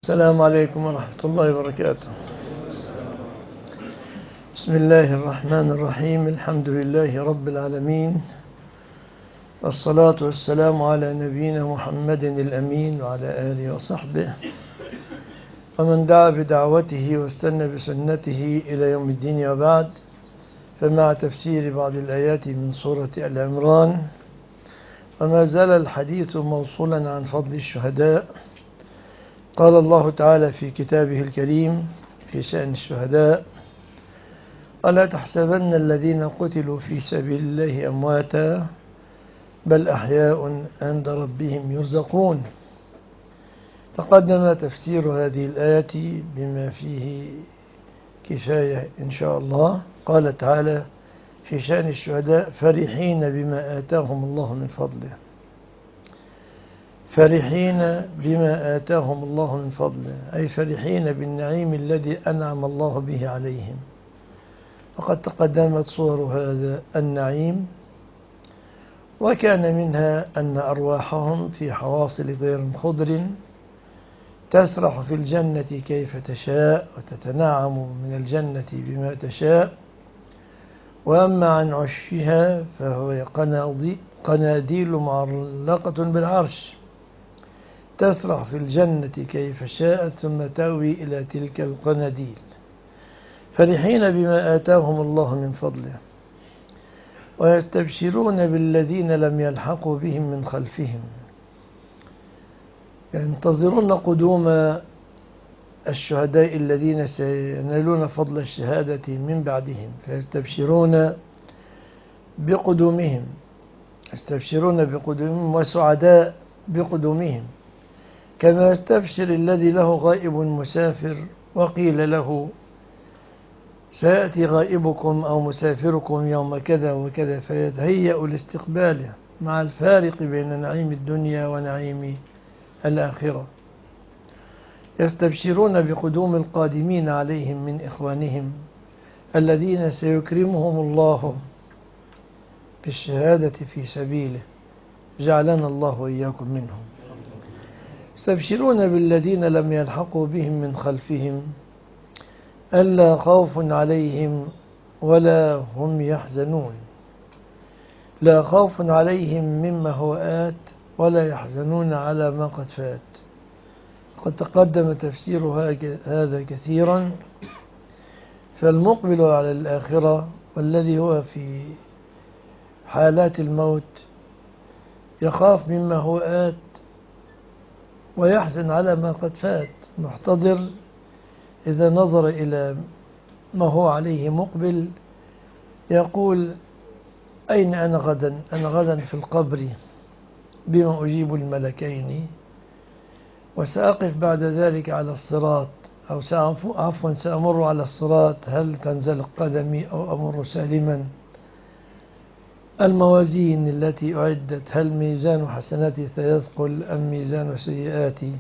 السلام عليكم ورحمة الله وبركاته. بسم الله الرحمن الرحيم. الحمد لله رب العالمين، والصلاة والسلام على نبينا محمد الأمين وعلى آله وصحبه ومن دعا بدعوته واستنى بسنته إلى يوم الدين، وبعد. فمع تفسير بعض الآيات من سورة آل عمران، وما زال الحديث موصولا عن فضل الشهداء. قال الله تعالى في كتابه الكريم في شأن الشهداء: ولا تحسبن الذين قتلوا في سبيل الله أمواتا بل أحياء عند ربهم يرزقون. تقدم تفسير هذه الآية بما فيه كفاية إن شاء الله. قال تعالى في شأن الشهداء: فرحين بما آتاهم الله من فضله. فرحين بما آتاهم الله من فضله، أي فرحين بالنعيم الذي أنعم الله به عليهم. وقد تقدمت صور هذا النعيم، وكان منها أن أرواحهم في حواصل طير خضر تسرح في الجنة كيف تشاء، وتتنعم من الجنة بما تشاء. وأما عن عشها فهو قناديل معلقة بالعرش تسرح في الجنة كيف شاءت ثم تأوي إلى تلك القناديل. فرحين بما آتاهم الله من فضله، ويستبشرون بالذين لم يلحقوا بهم من خلفهم، ينتظرون قدوم الشهداء الذين سينالون فضل الشهادة من بعدهم، فيستبشرون بقدومهم، يستبشرون بقدومهم وسعداء بقدومهم، كما يستبشر الذي له غائب مسافر وقيل له سيأتي غائبكم أو مسافركم يوم كذا وكذا، فيتهيأ لاستقباله، مع الفارق بين نعيم الدنيا ونعيم الآخرة. يستبشرون بقدوم القادمين عليهم من إخوانهم الذين سيكرمهم الله بالشهادة في سبيله، جعلنا الله وإياكم منهم. يستبشرون بالذين لم يلحقوا بهم من خلفهم ألا خوف عليهم ولا هم يحزنون. لا خوف عليهم مما هو آت ولا يحزنون على ما قد فات. قد تقدم تفسير هذا كثيرا. فالمقبل على الآخرة والذي هو في حالات الموت يخاف مما هو آت ويحزن على ما قد فات، محتضر إذا نظر إلى ما هو عليه مقبل يقول: أين أنا غدا؟ أنا غدا في القبر بما أجيب الملكين، وسأقف بعد ذلك على الصراط، أو سأمر على الصراط، هل تنزل قدمي أو أمر سالما؟ الموازين التي أعدت، هل ميزان حسناتي سيثقل أم ميزان سيئاتي؟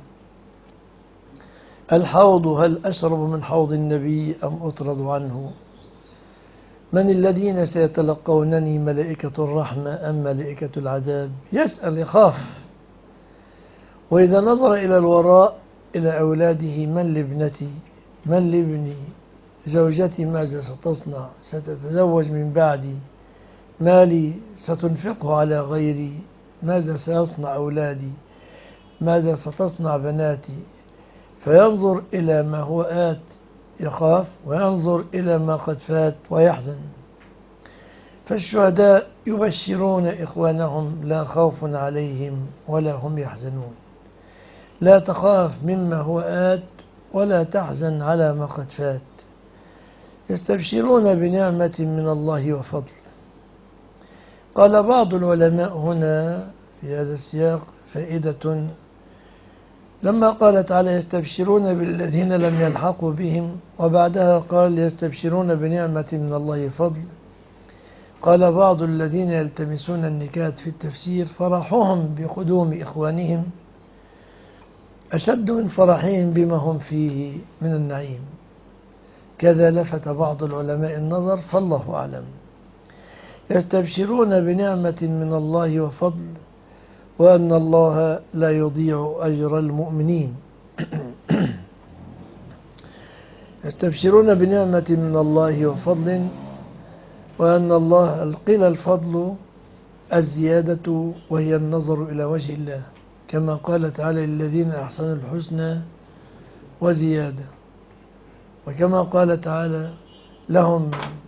الحوض، هل أشرب من حوض النبي أم أطرد عنه؟ من الذين سيتلقونني، ملائكة الرحمة أم ملائكة العذاب؟ يسأل، يخاف. وإذا نظر إلى الوراء إلى أولاده: من لابنتي؟ من لابني؟ زوجتي ماذا ستصنع؟ ستتزوج من بعدي؟ مالي ستنفقه على غيري؟ ماذا سيصنع أولادي؟ ماذا ستصنع بناتي؟ فينظر إلى ما هو آت يخاف، وينظر إلى ما قد فات ويحزن. فالشهداء يبشرون إخوانهم: لا خوف عليهم ولا هم يحزنون. لا تخاف مما هو آت ولا تحزن على ما قد فات. يستبشرون بنعمة من الله وفضل. قال بعض العلماء هنا في هذا السياق فائدة، لما قال تعالى: يستبشرون بالذين لم يلحقوا بهم، وبعدها قال: يستبشرون بنعمة من الله وفضل. قال بعض الذين يلتمسون النكات في التفسير: فرحهم بقدوم إخوانهم أشد من فرحهم بما هم فيه من النعيم. كذا لفت بعض العلماء النظر، فالله أعلم. يستبشرون بنعمة من الله وفضل، وأن الله لا يضيع أجر المؤمنين. يستبشرون بنعمة من الله وفضل وأن الله قيل الفضل الزيادة وهي النظر إلى وجه الله، كما قال تعالى للذين أحسنوا الحسنى وزيادة، وكما قال تعالى لهم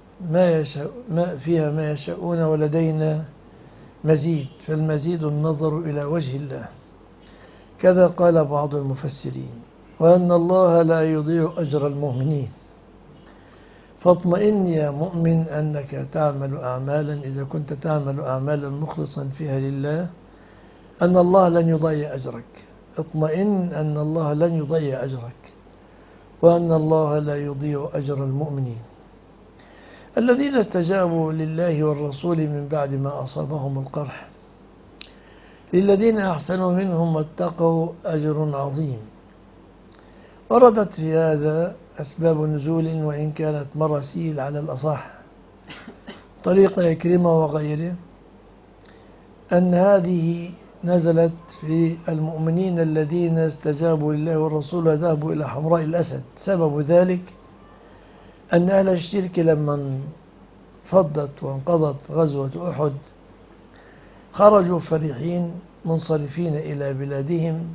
فيها ما يشاءون ولدينا مزيد، فالمزيد النظر إلى وجه الله. كذا قال بعض المفسرين وأن الله لا يضيع أجر المؤمنين، فاطمئن يا مؤمن أنك تعمل أعمالا إذا كنت تعمل أعمالا مخلصا فيها لله أن الله لن يضيع أجرك. اطمئن أن الله لن يضيع أجرك وأن الله لا يضيع أجر المؤمنين. الذين استجابوا لله والرسول من بعد ما أصابهم القرح للذين أحسنوا منهم واتقوا أجر عظيم. وردت في هذا أسباب نزول وإن كانت مراسيل على الأصح، طريق عكرمة وغيره، أن هذه نزلت في المؤمنين الذين استجابوا لله والرسول وذهبوا إلى حمراء الأسد. سبب ذلك أن أهل الشرك لما انفضت وانقضت غزوة أحد خرجوا فرحين منصرفين إلى بلادهم،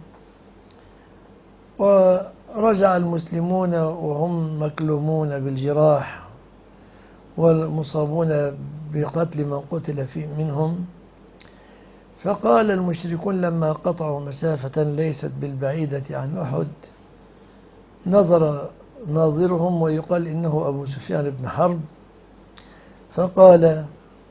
ورجع المسلمون وهم مكلومون بالجراح والمصابون بقتل من قتل منهم. فقال المشركون لما قطعوا مسافة ليست بالبعيدة عن أحد نظر ناظرهم ويقال إنه أبو سفيان بن حرب، فقال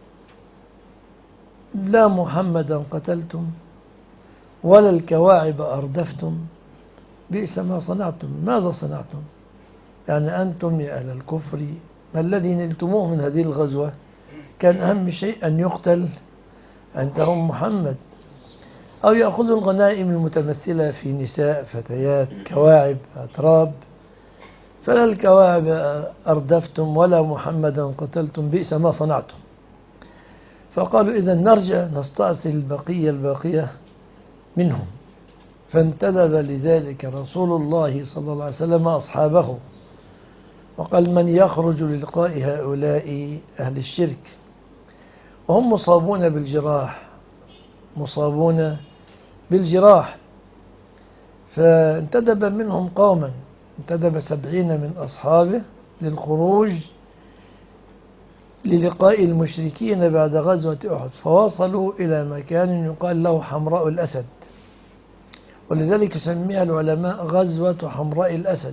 لا محمدا قتلتم ولا الكواعب أردفتم، بئس ما صنعتم. ماذا صنعتم؟ يعني أنتم يا أهل الكفر ما الذي نلتموه من هذه الغزوة؟ كان أهم شيء أن يقتل عندهم محمد، أو يأخذوا الغنائم المتمثلة في نساء فتيات كواعب أتراب، فلا الكواعب أردفتم ولا محمدا قتلتم، بئس ما صنعتم. فقالوا إذن نرجع نستأصل البقية منهم. فانتدب لذلك رسول الله صلى الله عليه وسلم أصحابه وقال من يخرج للقاء هؤلاء أهل الشرك وهم مصابون بالجراح. فانتدب منهم قوما، انتدب 70 من أصحابه للخروج للقاء المشركين بعد غزوة أحد، فوصلوا إلى مكان يقال له حمراء الأسد، ولذلك سميها العلماء غزوة حمراء الأسد.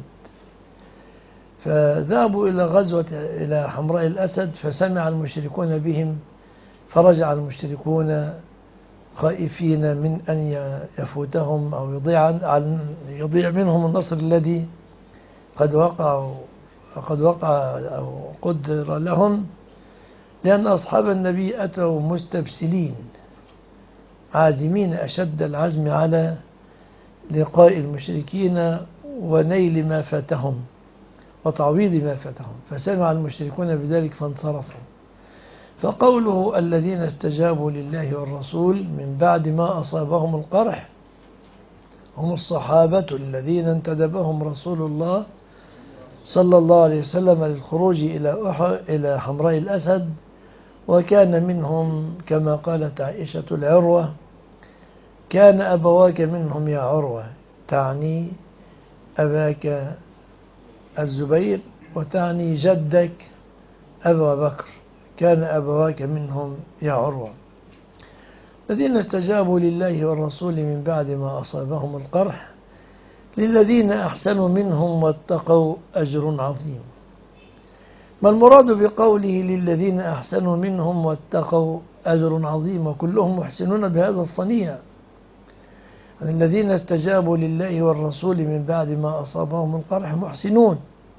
فذهبوا إلى حمراء الأسد فسمع المشركون بهم، فرجع المشركون خائفين من أن يفوتهم أو يضيع منهم النصر الذي قد وقع أو قدر لهم، لأن أصحاب النبي أتوا مستبسلين عازمين أشد العزم على لقاء المشركين ونيل ما فاتهم وتعويض ما فاتهم، فسمع المشركون بذلك فانصرفوا. فقوله الذين استجابوا لله والرسول من بعد ما أصابهم القرح هم الصحابة الذين انتدبهم رسول الله صلى الله عليه وسلم للخروج إلى حمراء الأسد، وكان منهم كما قالت عائشة العروة كان أبواك منهم يا عروة، تعني أباك الزبير وتعني جدك أبا بكر، كان أبواك منهم يا عروة. الذين استجابوا لله والرسول من بعد ما أصابهم القرح للذين أحسنوا منهم واتقوا أجر عظيم. ما المراد بقوله للذين أحسنوا منهم واتقوا أجر عظيم؟ وكلهم محسنون بهذا الصنيع. الذين استجابوا لله والرسول من بعد ما أصابهم القرح محسنون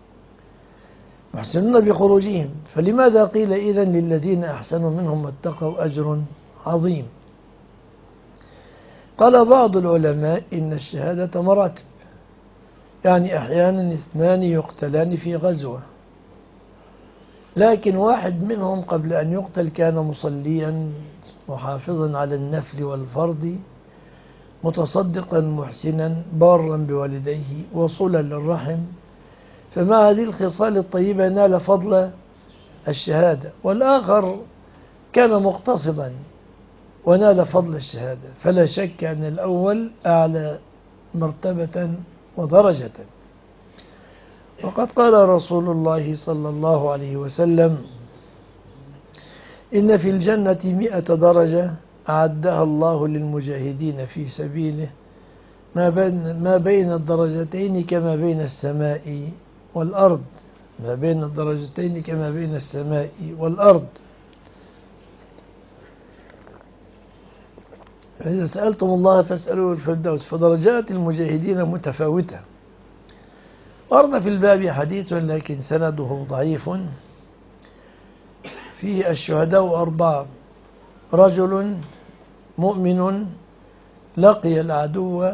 بخروجهم، فلماذا قيل إذن للذين أحسنوا منهم واتقوا أجر عظيم؟ قال بعض العلماء إن الشهادة مراتب، يعني أحيانا 2 يقتلان في غزوة، لكن واحد منهم قبل أن يقتل كان مصليا محافظا على النفل والفرض متصدقا محسنا بارا بوالديه وصلا للرحم، فمع هذه الخصال الطيبة نال فضل الشهادة، والآخر كان مقتصدا ونال فضل الشهادة، فلا شك أن الأول أعلى مرتبة ودرجة. وقد قال رسول الله صلى الله عليه وسلم: إن في الجنة 100 درجة أعدها الله للمجاهدين في سبيله، ما بين الدرجتين كما بين السماء والأرض. ما بين الدرجتين كما بين السماء والأرض. فإذا سألتم الله فاسألوه الفردوس، فدرجات المجاهدين متفاوتة. ورد في الباب حديث لكن سنده ضعيف فيه الشهداء 4: رجل مؤمن لقي العدو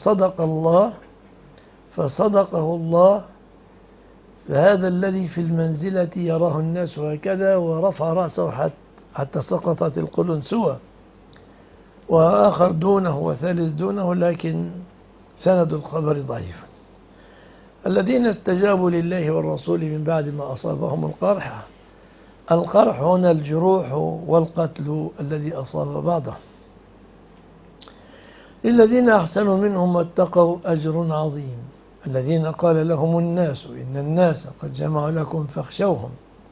فصدقه الله، فهذا الذي في المنزلة يراه الناس هكذا، ورفع رأسه حتى سقطت القلنسوة. وآخر دونه وثالث دونه، لكن سند الخبر ضعيف. الذين استجابوا لله والرسول من بعد ما أصابهم القرح هنا الجروح والقتل الذي أصاب بعضهم. للذين أحسنوا منهم واتقوا أجر عظيم. الذين قال لهم الناس إن الناس قد جمعوا لكم فاخشوهم.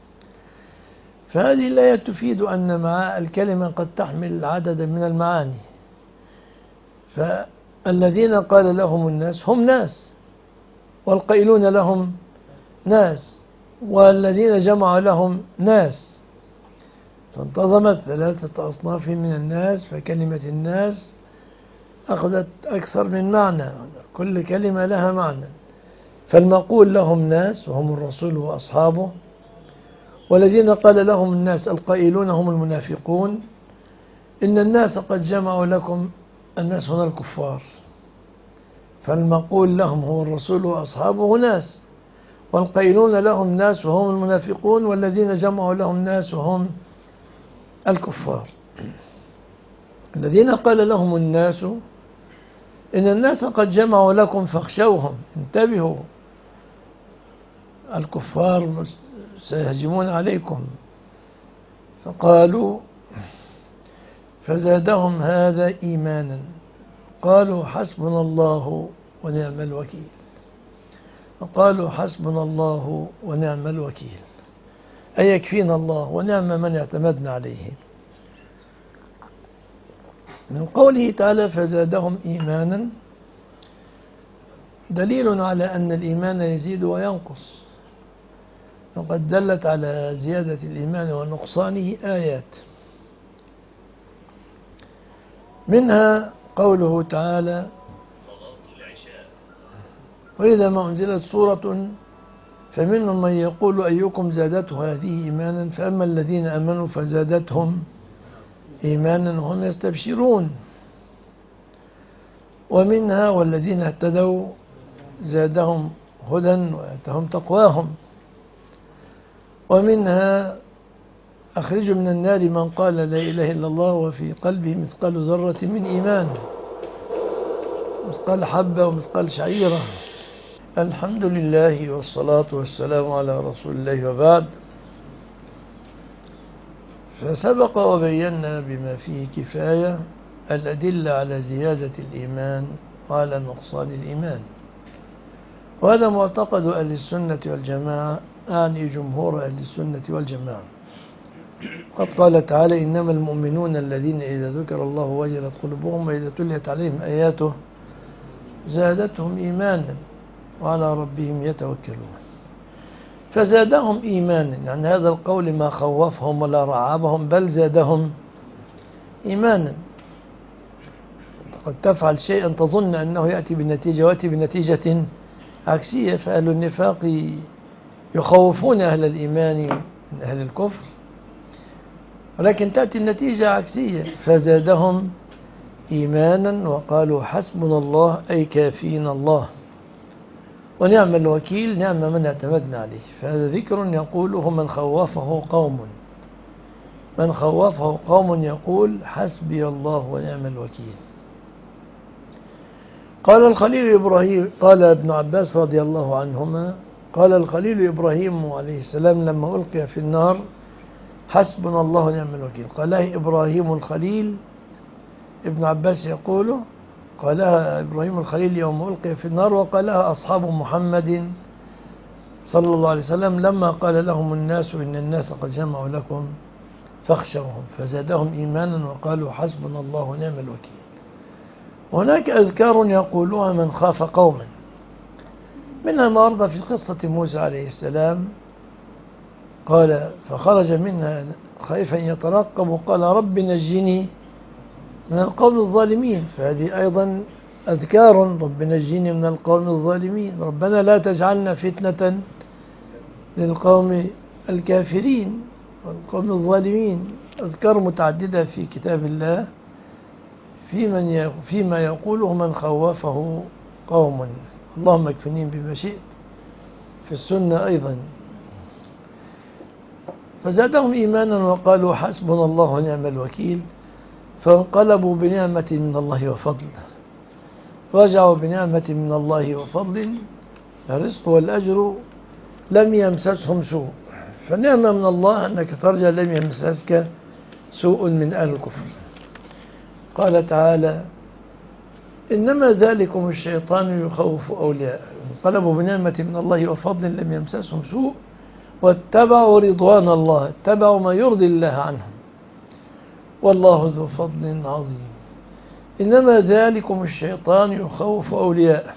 فهذه الآية تفيد أن مع الكلمة قد تحمل عددا من المعاني. فالذين قال لهم الناس هم ناس، والقائلون لهم ناس، والذين جمعوا لهم ناس، فانتظمت 3 أصناف من الناس. فكلمة الناس أخذت أكثر من معنى، كل كلمة لها معنى. فالمقول لهم ناس وهم الرسول وأصحابه، والذين قال لهم الناس القائلون هم المنافقون. إن الناس قد جمعوا لكم، الناس هنا الكفار، فالمقول لهم هو الرسول وأصحابه ناس، والقائلون لهم ناس وهم المنافقون، والذين جمعوا لهم ناس وهم الكفار. الذين قال لهم الناس إن الناس قد جمعوا لكم فاخشوهم، انتبهوا، الكفار سيهجمون عليكم. فقالوا فزادهم هذا إيمانا، قالوا حسبنا الله ونعم الوكيل. فقالوا حسبنا الله ونعم الوكيل، أي يكفينا الله ونعم من اعتمدنا عليه. من قوله تعالى فزادهم إيمانا دليل على أن الإيمان يزيد وينقص، وقد دلت على زيادة الإيمان ونقصانه آيات، منها قوله تعالى وإذا ما أنزلت سورة فمنهم من يقول أيكم زادته هذه إيمانا، فأما الذين أمنوا فزادتهم إيمانا وهم يستبشرون. ومنها والذين اهتدوا زادهم هدى وآتاهم تقواهم. ومنها أخرجوا من النار من قال لا إله إلا الله وفي قلبه مثقال ذرة من إيمان، مثقال حبة ومثقال شعيرة. الحمد لله والصلاة والسلام على رسول الله، وبعد. فسبق وبينا بما فيه كفاية الأدلة على زيادة الإيمان وعلى نقصان الإيمان، وهذا معتقد أهل السنة والجماعة، أعني جمهور أهل السنة والجماعة. قد قال تعالى إنما المؤمنون الذين إذا ذكر الله وجلت قلوبهم وإذا تليت عليهم آياته زادتهم إيمانا وعلى ربهم يتوكلون. فزادهم إيمانا، يعني هذا القول ما خوفهم ولا رعبهم، بل زادهم إيمانا. قد تفعل شيئا تظن أنه يأتي بالنتيجة ويأتي بنتيجة عكسية. فأهل النفاق يخوفون أهل الإيمان من أهل الكفر، ولكن تأتي النتيجة عكسية. فزادهم إيمانا وقالوا حسبنا الله، أي كافينا الله، ونعم الوكيل، نعم من اعتمدنا عليه. فهذا ذكر يقوله من خوفه قوم يقول حسبي الله ونعم الوكيل. قال الخليل إبراهيم، قال ابن عباس رضي الله عنهما قال الخليل إبراهيم عليه السلام لما ألقي في النار: حسبنا الله ونعم الوكيل. قالها إبراهيم الخليل، ابن عباس يقول قالها إبراهيم الخليل يوم ألقي في النار، وقالها أصحاب محمد صلى الله عليه وسلم لما قال لهم الناس إن الناس قد جمعوا لكم فاخشوهم فزادهم إيمانا وقالوا حسبنا الله ونعم الوكيل. وهناك أذكار يقولها من خاف قوما، منها ما ورد في قصة موسى عليه السلام، قال فخرج منها خائفا يترقب قال رب نجني من القوم الظالمين. فهذه أيضا أذكار: رب نجني من القوم الظالمين، ربنا لا تجعلنا فتنة للقوم الكافرين والقوم الظالمين. أذكار متعددة في كتاب الله فيما يقوله من خوفه قوم. اللهم اكفنين بما شئت. في السنة أيضا: فزادهم إيمانا وقالوا حسبنا الله ونعم الوكيل، فانقلبوا بنعمة من الله وفضل، رجعوا بنعمة من الله وفضل، الرزق والأجر لم يمسسهم سوء. فنعمة من الله أنك ترجع لم يمسسك سوء من أهل الكفر. قال تعالى: إنما ذلكم الشيطان يخوف أولياءه. انقلبوا بنعمة من الله وفضل لم يمسسهم سوء واتبعوا رضوان الله، اتبعوا ما يرضي الله عنهم، والله ذو فضل عظيم. إنما ذلكم الشيطان يخوف أولياءه.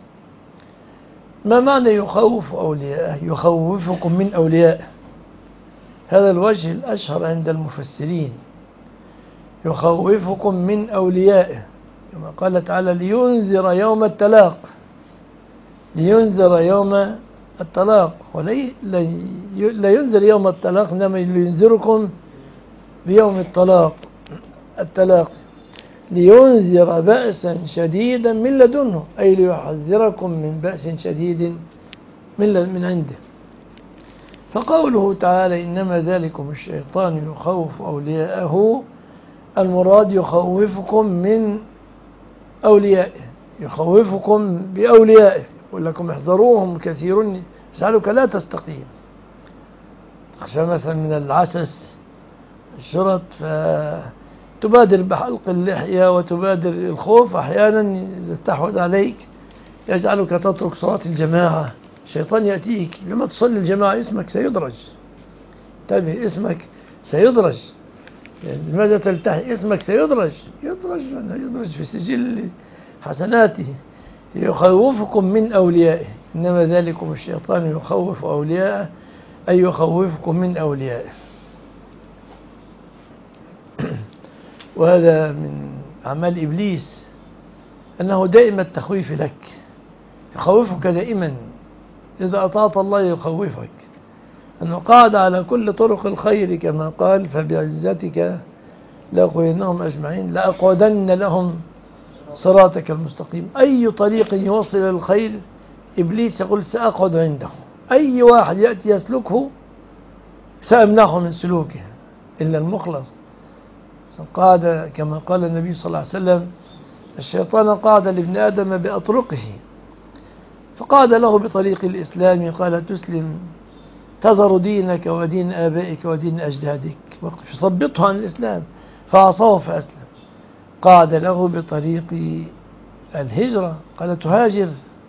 ما معنى يخوف أولياءه؟ يخوفكم من أوليائه. هذا الوجه الأشهر عند المفسرين، يخوفكم من أوليائه، كما قال تعالى: لينذر يوم التلاق. لينذر يوم الطلاق، لا ينذر يوم الطلاق، إنما ينذركم بيوم الطلاق. لينذر بأسا شديدا من لدنه، أي ليحذركم من بأس شديد من عنده. فقوله تعالى: إنما ذلكم الشيطان يخوف أولياءه، المراد يخوفكم من أوليائه، يخوفكم بأوليائه، يقول لكم احذروهم كثير يسألك لا تستقيم. تخشى مثلا من العسس الشرط فتبادر بحلق اللحية وتبادر الخوف، أحيانا إذا استحوذ عليك يجعلك تترك صلاة الجماعة. الشيطان يأتيك لما تصلي الجماعة اسمك سيدرج، انتبه، اسمك سيدرج. يعني لماذا تلتحي؟ اسمك سيدرج، يدرج في سجل حسناته. يخوفكم من أوليائه. إنما ذلكم الشيطان يخوف أولياءه، أي يخوفكم من أوليائه. وهذا من أعمال إبليس، أنه دائما التخويف لك، يخوفك دائما. إذا أطعت الله يخوفك، أنه قاعد على كل طرق الخير كما قال: فبعزتك لأغوينهم أجمعين لأقعدن لهم صراطك المستقيم. أي طريق يوصل إلى الخير إبليس يقول سأقعد عنده، أي واحد يأتي يسلكه سأمنعه من سلوكه إلا المخلص. قاعد كما قال النبي صلى الله عليه وسلم: الشيطان قاعد لابن آدم بأطرقه، فقاعد له بطريق الإسلام، قال: تسلم تذر دينك ودين آبائك ودين أجدادك، ويثبطه عن الإسلام، فعصاه فأسلم. قاعد له بطريق الهجرة، قال: تهاجر،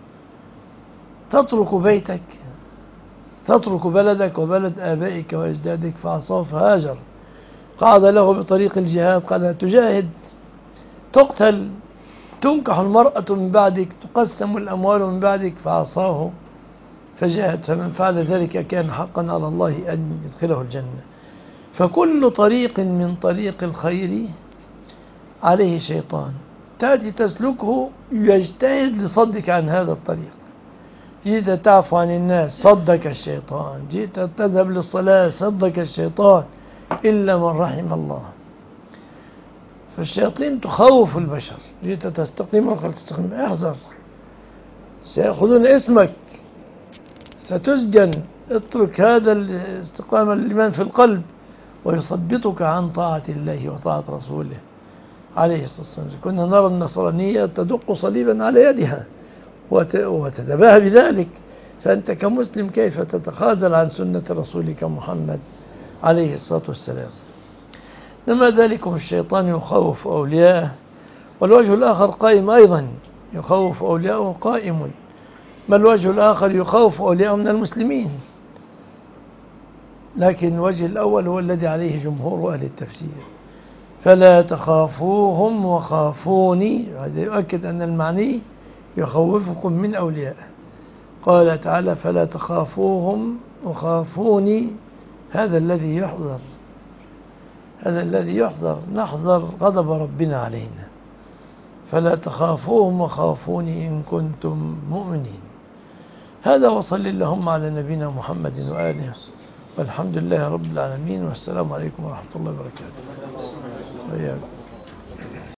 تترك بيتك، تترك بلدك وبلد آبائك وأجدادك، فعصاه فهاجر. قاعد له بطريق الجهاد، قال: تجاهد، تقتل، تنكح المرأة من بعدك، تقسم الأموال من بعدك، فعصاه فجاهد. فمن فعل ذلك كان حقا على الله أن يدخله الجنة. فكل طريق من طريق الخير عليه شيطان، تأتي تسلكه يجتهد لصدك عن هذا الطريق. جئت تعفو عن الناس صدك الشيطان، جئت تذهب للصلاة صدك الشيطان، إلا من رحم الله. فالشياطين تخوف البشر. جئت تستقيم وقال تستقيم، احذر، سيأخذون اسمك، ستسجن، اترك هذا الاستقامة الإيمان في القلب، ويثبطك عن طاعة الله وطاعة رسوله عليه الصلاة والسلام. كنا نرى النصرانية تدق صليبا على يدها وتتباهى بذلك، فأنت كمسلم كيف تتخاذل عن سنة رسولك محمد عليه الصلاة والسلام؟ إنما ذلكم الشيطان يخوف أولياءه، والوجه الآخر قائم أيضا، يخوف أولياءه قائم. ما الوجه الآخر؟ يخوف أولياءه من المسلمين. لكن الوجه الأول هو الذي عليه جمهور أهل التفسير، فلا تخافوهم وخافوني. هذا يؤكد أن المعني يخوفكم من أوليائه. قال تعالى فلا تخافوهم وخافوني. هذا الذي يحذر، هذا الذي يحذر، نحذر غضب ربنا علينا. فلا تخافوهم وخافوني إن كنتم مؤمنين. هذا وصل اللهم على نبينا محمد وآله، والحمد لله رب العالمين، والسلام عليكم ورحمة الله وبركاته.